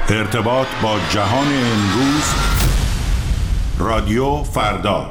ارتباط با جهان امروز. رادیو فردا.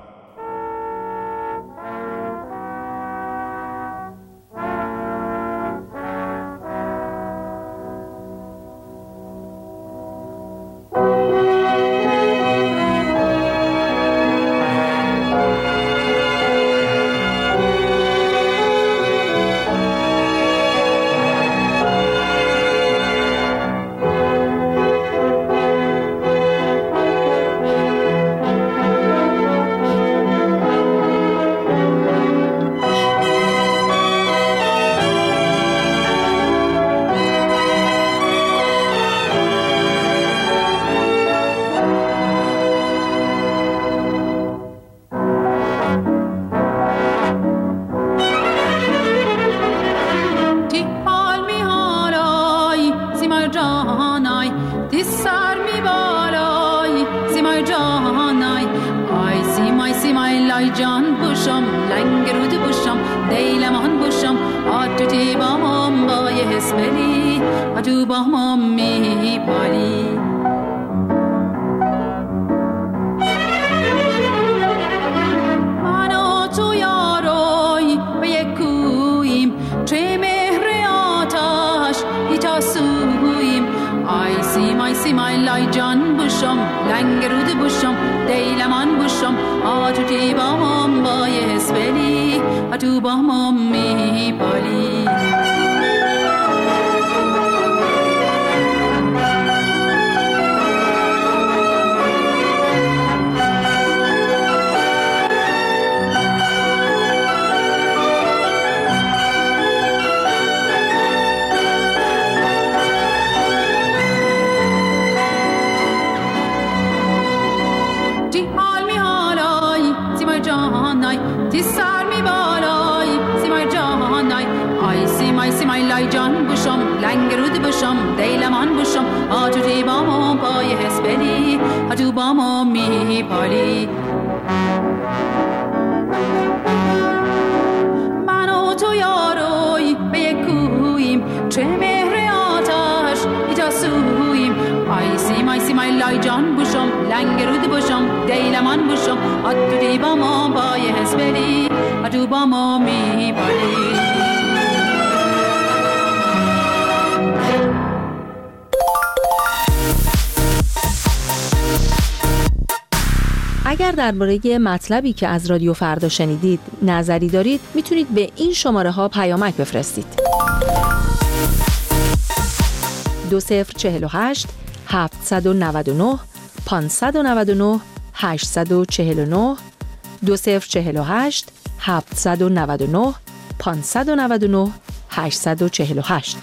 اگر درباره مطلبی که از رادیو فردا شنیدید نظری دارید میتونید به این شماره ها پیامک بفرستید. 2048 799 599 849 2048 799 599 848.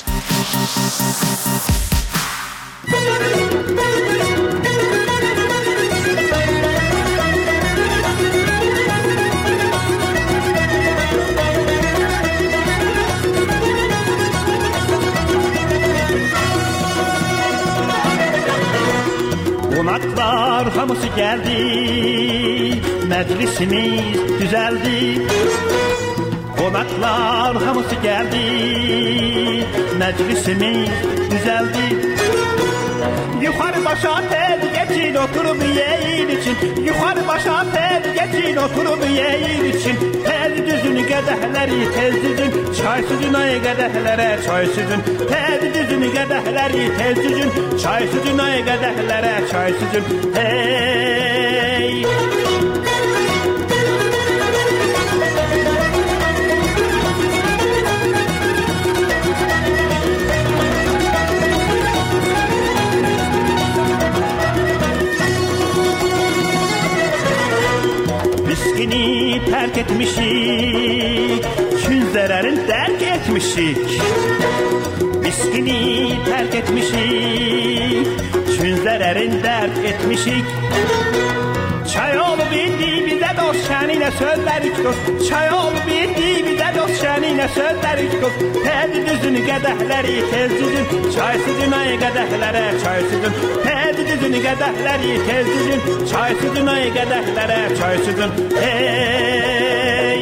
Qonaqlar hamısı gəldi, məclisimiz düzəldi. Qonaqlar hamısı gəldi, məclisimiz düzəldi. Yuxarı başa tel geçin oturup yeyin için. Yuxarı başa tel geçin oturup yeyin için. Tel düzün qədəhləri tez düzün, çay süzün ay qədəhlərə çay süzün. Tel düzün qədəhləri tez düzün, çay süzün ay qədəhlərə çay süzün. Hey! Miskini terk etmişik, çün zərərin dərk etmişik. Miskini terk etmişik, çün zərərin dərk etmişik. Çay olub indi bizə dost şəninə sözlərik dost. Çay olub indi bizə dost şəninə sözlərik dost. Tez düzün qədəhləri tez düzün, çay süzün ay qədəhlərə çay süzün. Tez düzün qədəhləri tez düzün, çay süzün ay qədəhlərə çay süzün. Hey!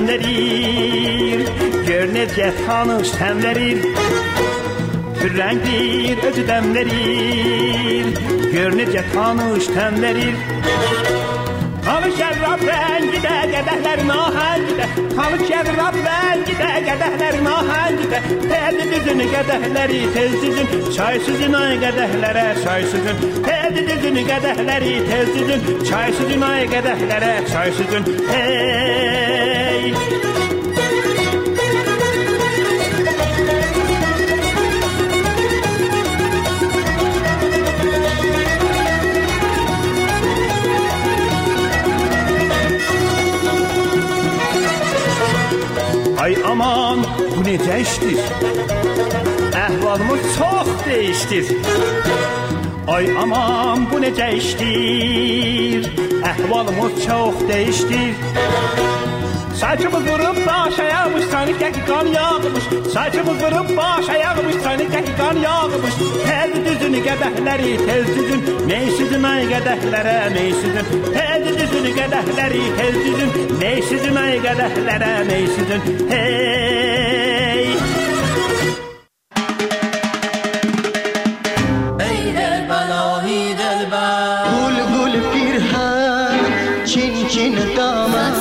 təmlərir, gör necə tanış təmlərir. Pürrəngdir, özü dəmlərir, gör necə tanış təmlərir. Tanış şərrab rəngidə, qədəhlərin ahəngidə, tanış şərrab rəngidə, qədəhlərin ahəngidə. Tədi düzünü qədəhləri tez düzün, çay süzün ay qədəhlərə çay süzün. Tədi düzünü qədəhləri tez düzün, çay süzün ay qədəhlərə çay süzün. Hey! Ay aman, bu necə işdir? Əhvalımız çox dəyişdir. Ay aman, bu necə işdir? Əhvalımız çox dəyişdir. Saçımız vurub baş ayağmış, sanıqdəki qan yağmış. Saçımız vurub baş ayağmış, sanıqdəki qan yağmış. Tədi düzünü qədəhləri tez düzün, mey süzün ay qədəhlərə mey süzün. Tədi düzünü qədəhləri tez düzün, mey süzün ay qədəhlərə mey süzün. Hey! Ey balahi delber, gul gul pirhan, çin çin daman.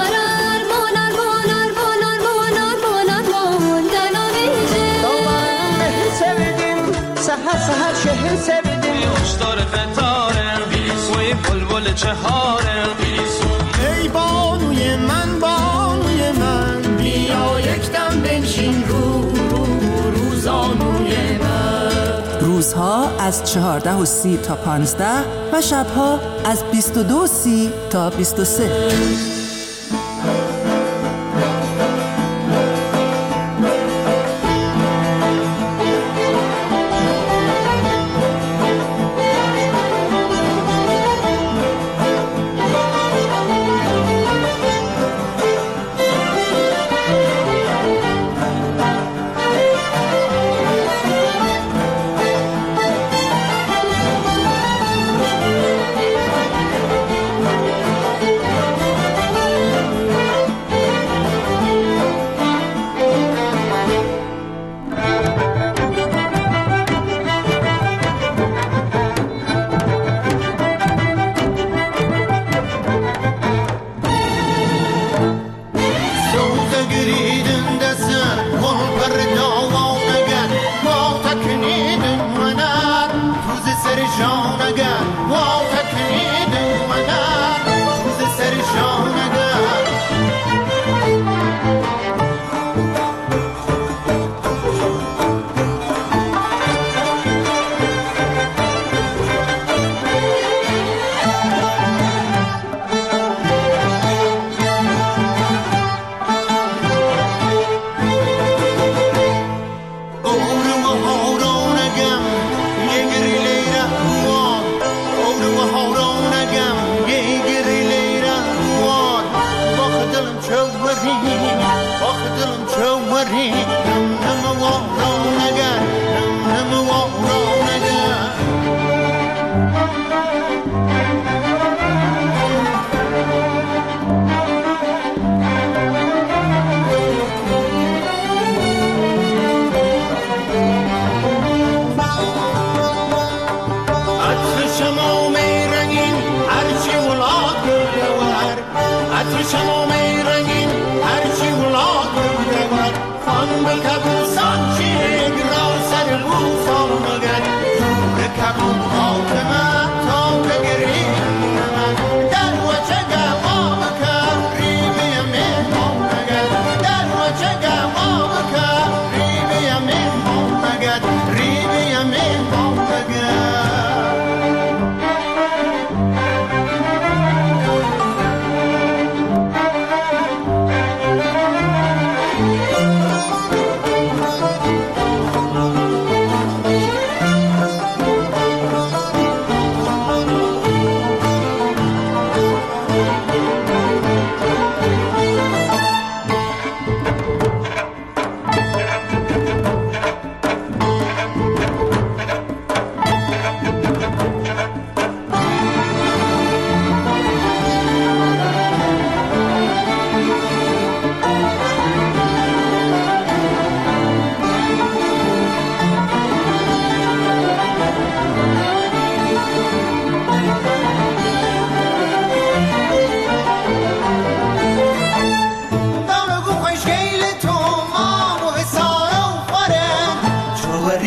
سهر شهر sevdim Yuşlar fetare Ve bulbul çehare Ey banuye men Bia yekten benşin روزانوی من روزها از 14:30 تا 15 و شبها از 22:30 تا 23.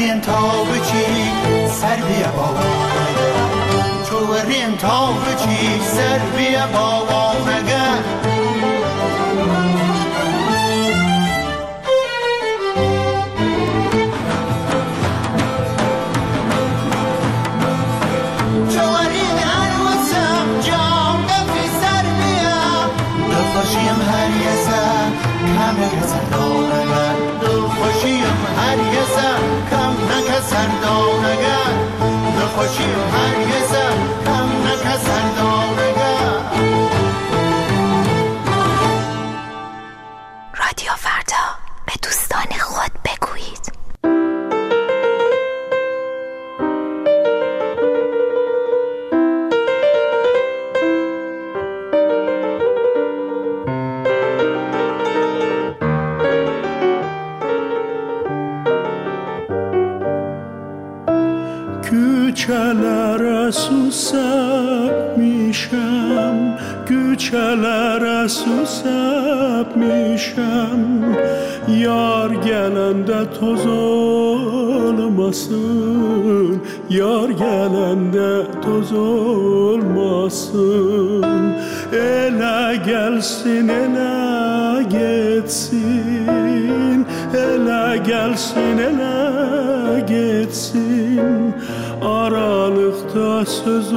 orientalbeci Serbia babanaga Çu orientalbeci Serbia babanaga خوشیم هر یه سر کم نکسر دانگر دل خوشیم هر یه سر کم نکسر دانگر دل خوشیم هر یه سر کم نکسر دانگر رادیو فردا به دوستان خود بگویید. Güçelere susapmışam, güçelere susapmışam. Yar gelende toz olmasın, yar gelende toz olmasın. Ele gelsin, ele geçsin, ele gelsin, ele geçsin. Aralıkta söz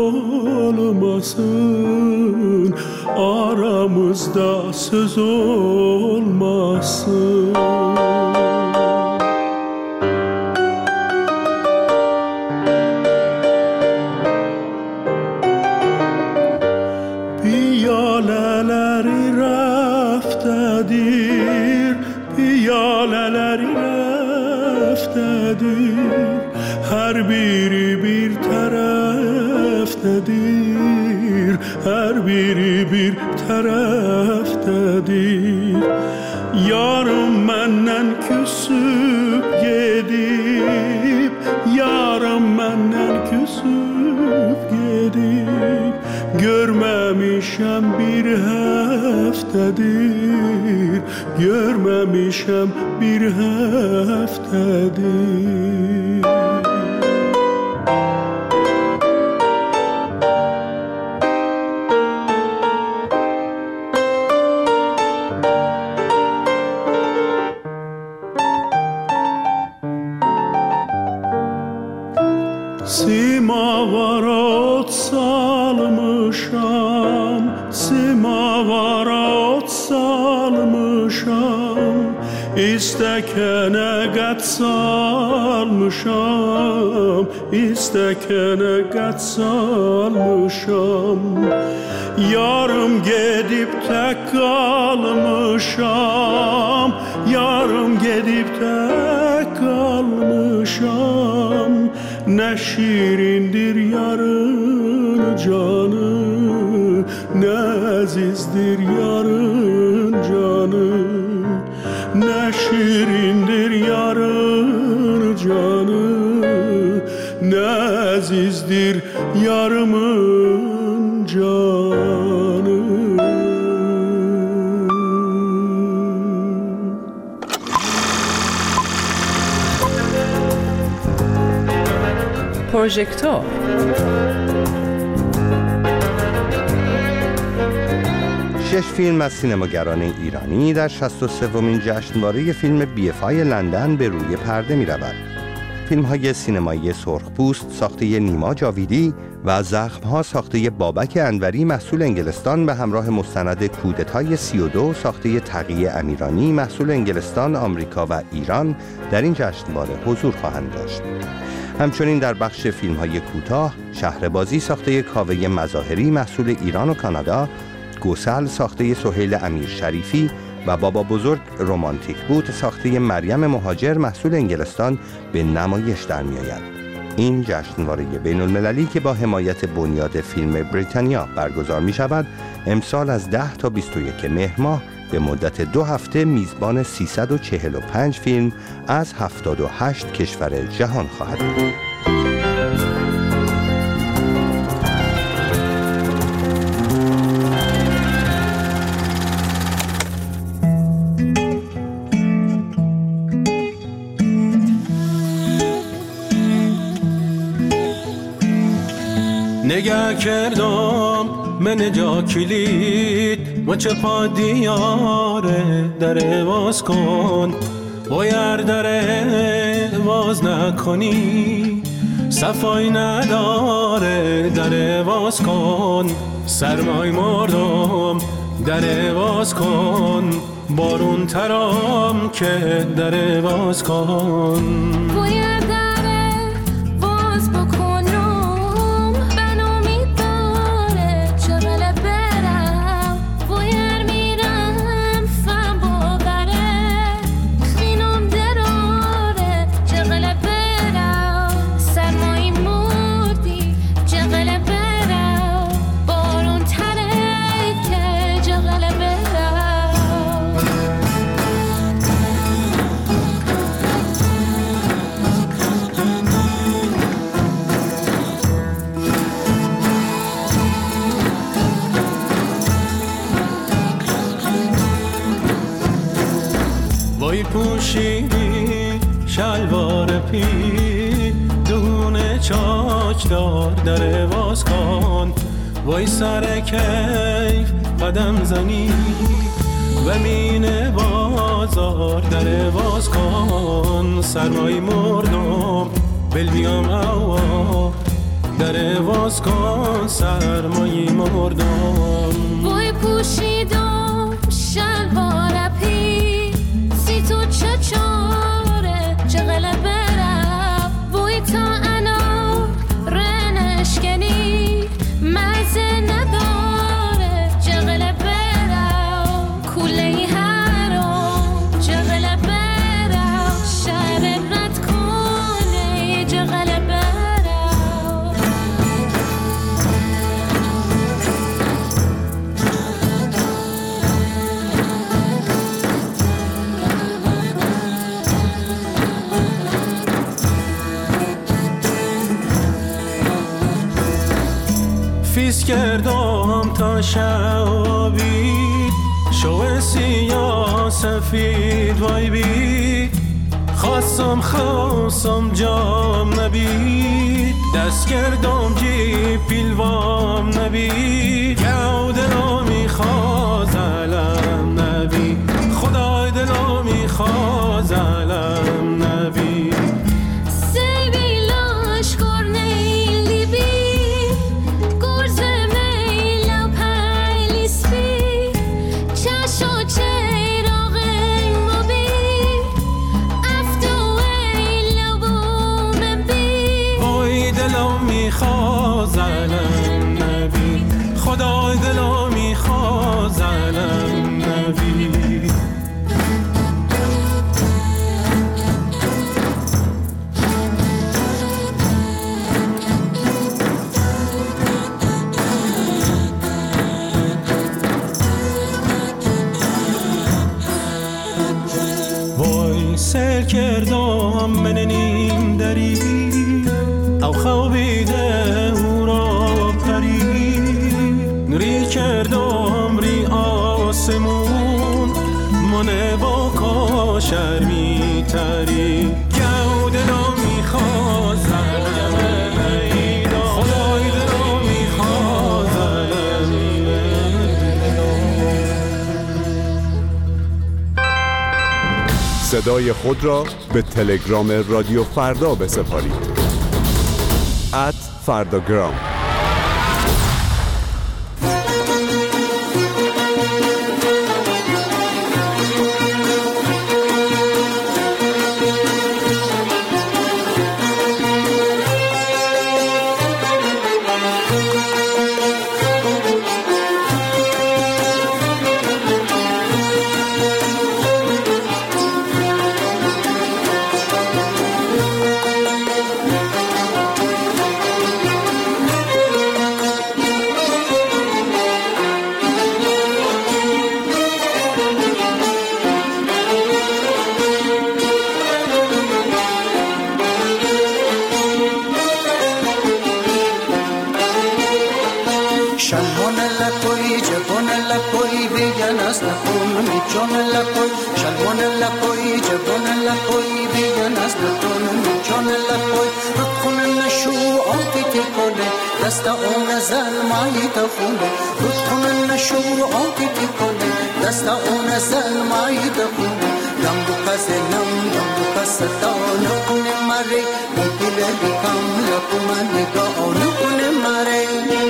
olmasın, aramızda söz olmasın. Piyaleleri raftedir, piyaleleri raftedir. Her biri bir taraftadır, her biri bir taraftadır. Yarım menden küsüp gidip, yarım menden küsüp gidip. Görmemişem bir haftadır, görmemişem bir haftadır. Simavara ot salmışam, simavara ot salmışam. İstekene gat salmışam, istekene gat salmışam. Yarım gidip tek kalmışam, yarım gidip tek kalmışam. Ne şirindir yarın canı, ne azizdir yarın canı. Ne şirindir yarın canı, ne azizdir yarımın canı. پروژکتور شش فیلم از سینماگران ایرانی در 63مین جشنواره فیلم BFI لندن به روی پرده می رود. فیلم های سینمایی سرخپوست ساخته نیما جاویدی و زخم‌ها ساخته بابک انوری محصول انگلستان به همراه مستند کودتای 32 ساخته تقی امیرانی محصول انگلستان، آمریکا و ایران در این جشنواره حضور خواهند داشت. همچنین در بخش فیلم‌های کوتاه شهربازی ساخته کاوه مظاهری محصول ایران و کانادا، گوسل ساخته سهیل امیر شریفی و بابا بزرگ رمانتیک بود ساخته مریم مهاجر محصول انگلستان به نمایش در می‌آید. این جشنواره بین المللی که با حمایت بنیاد فیلم بریتانیا برگزار می شود، امسال از 10 تا 21 مهر ماه به مدت 2 هفته میزبان 345 فیلم از 78 کشور جهان خواهد بود. نگه کردم من جا کلید و چه پا دیاره در باز کن بایر در باز نکنی صفای نداره در باز کن سرمای مردم در باز کن بارون ترام که در باز کن باید در باز بکنم بنامی داره چغل برم باید میرم فهم باقره خینم دراره چغل برم سرمایی مردی چغل برم بارون تره که چغل برم وای پوشیدی شلوار پی دونه چاچ دار در باز کن وای سر کیف قدم زنی و مین بازار در باز کن سرمای مردم بل بیام اوا در باز کن سرمای مردم وای پوشیدم شلوار پی سی تو چاره چغل برم وای تا انا رنشکنی مزه نداره چغل برم کوله هرام چغل برم شهر رد کنه چغل برم فیس کردم تا شبی شو سیاه سفید وای بی خواستم جام نبید دست کردم جی پیلوام نبید گو دلو میخواز علم نبید خدای دلو میخواز علم نبید میخواز علم نبی خدای دلو میخواز علم نبی وای سر کردم من نیم دری او خوابیده او را پری نوری کردم ری آسمون من با کاشر می تری گو دلو میخواز علم نیدا خدای دلو میخواز علم صدای خود را به تلگرام رادیو فردا بسپارید @فرداگرام. شلوان لکوی جوان لکوی بیگن از نخون می جان لکوی شلوان لکوی جوان لکوی بیگن از نخون می جان لکوی رخون نشو آفی تکونه دست اون نزل مایی دخونه رود کنه نشو آتی کنه دست اون نزل مایی دخونه دم بو پس نم دم بو پس تا نکنه مره ممکن بیکم لکم نگاه نکنه مره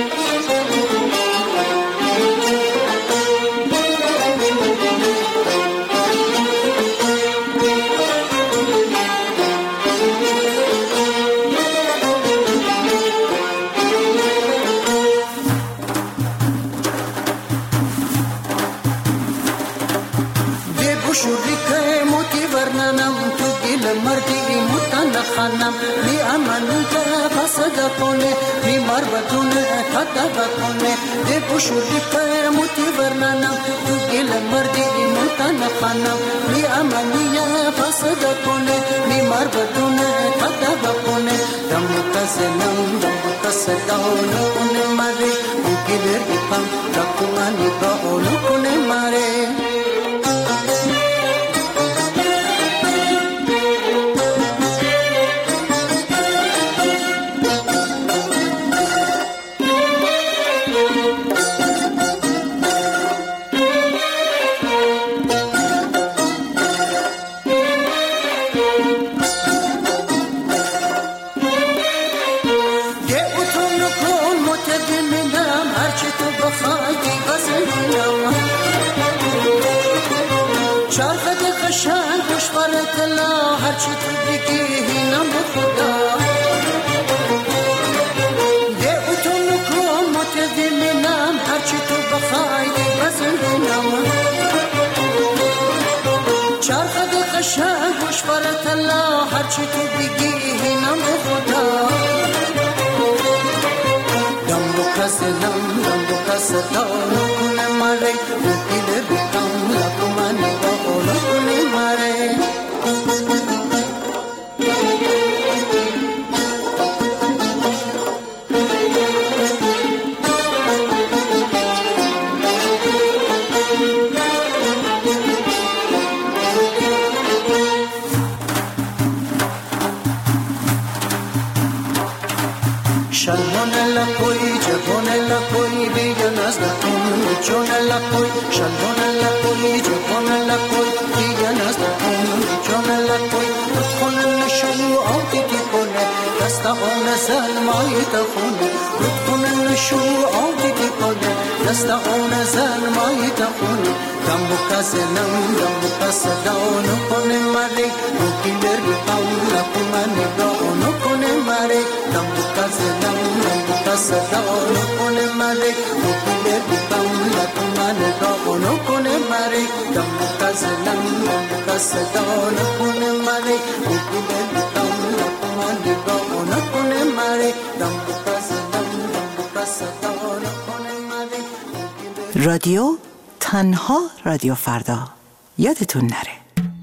شوریکه موتی ورننم تو گل مردی متن خانم می امن که فسد کنه می مر بدونه خطا کنه ده شوریکه موتی ورننم تو گل مردی متن خانم می امن که فسد کنه می مر بدونه خطا کنه دم کسنم دم کسداون کنه ماره گل ریپم رکومانی باون کنه ماره هرچی تو بگی نم خدا ده اتون کن متدمنم هرچی تو بخوای بزنم چرخد قشنگ گوش برات الله هرچی تو بگی نم خدا دم بکس دانو کنه مره مکیل بکم لکمانی باقولو کنه مره Shalom koi, jabon la koi, biyan az na tum. Chon la koi, shalom la koi, jabon la koi, biyan az na tum. Chon la koi, khun nishu aati ki kone, dasta on zal mai ta khune. Khun nishu aati ki kone, dasta on zal mai ta khune. Dambu kasenam, dambu kasadon kone mare, ukiler paula kumane gaon kone mare. Dambu kasenam, dambu kasadon kone mare, ukiler paula kumane gaon kone mare. Dambu kasenam, dambu kasadon kone mare, ukiler paula kumane gaon kone mare. Dambu kasenam, dambu kasadon kone mare. رادیو تنها رادیو فردا یادتون نره.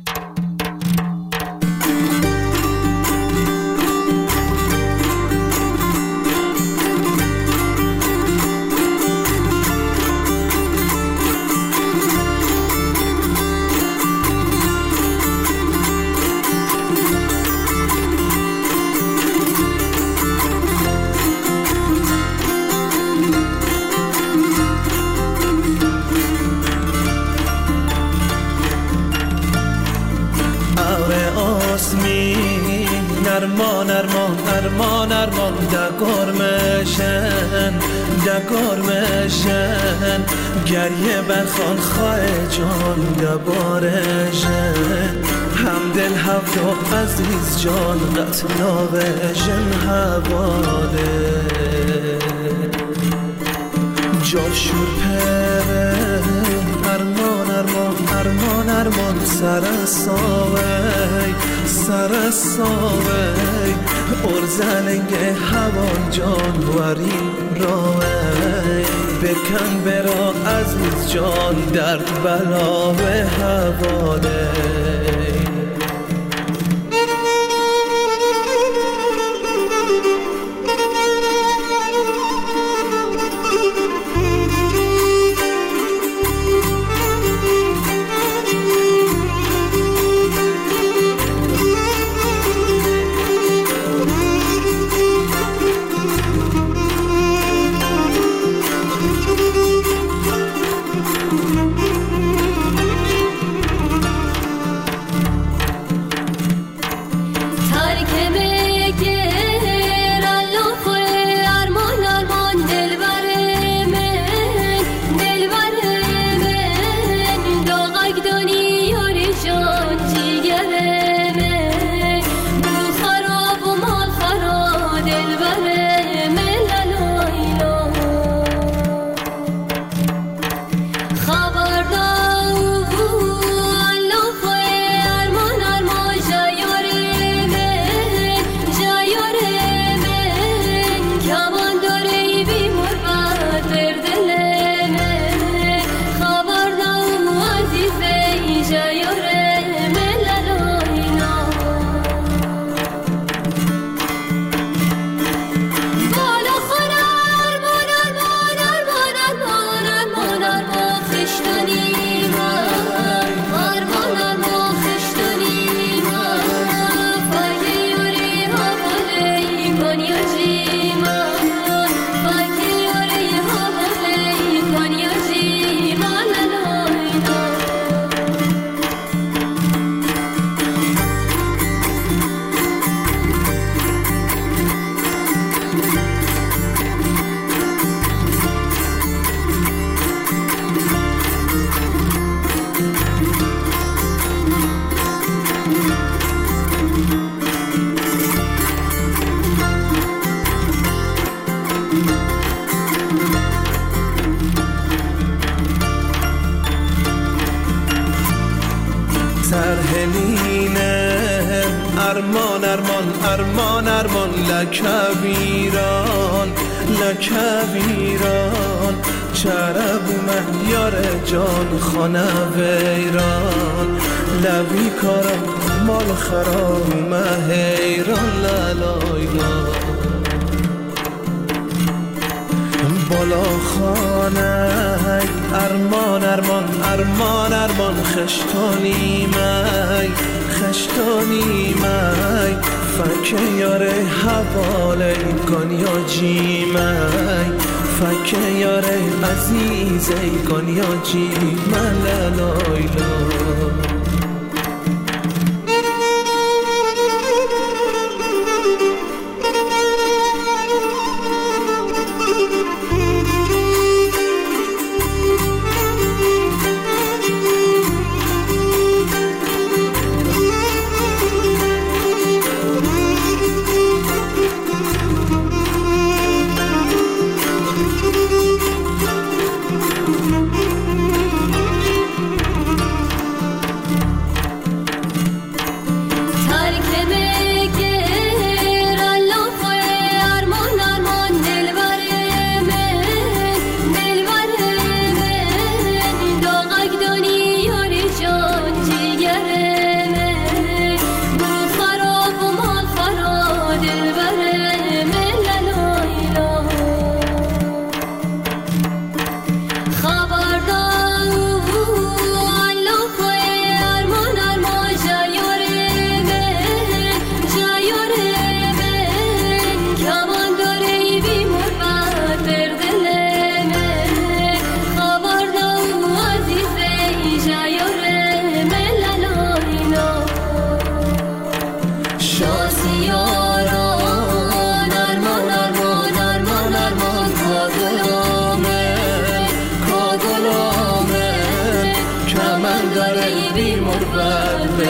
ارمان دگار مشن گریه بخوان خواه جان دبارشن هم دل هفته عزیز جان قتلاوشن حواله جا شور پره ارمان سر ساوی ارزنگ هوان جان ورین راوی بکن برا عزیز جان درد بلا به حواله سرهلینه ارمان ارمان ارمان ارمان لکبیران لکبیران چرب مهیار جان خانه ویران لبی کارم مال خراب مهیران لالایلا بالا خانه ارمان ارمان ارمان ارمان خشتانی می فکه یاره حواله گانیا جی می فکه یاره عزیزه گانیا جی من لالایلا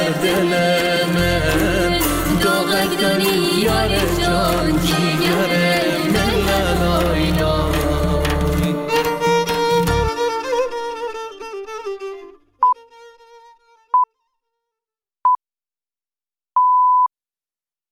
دل من داغک دانی یار جان جیگره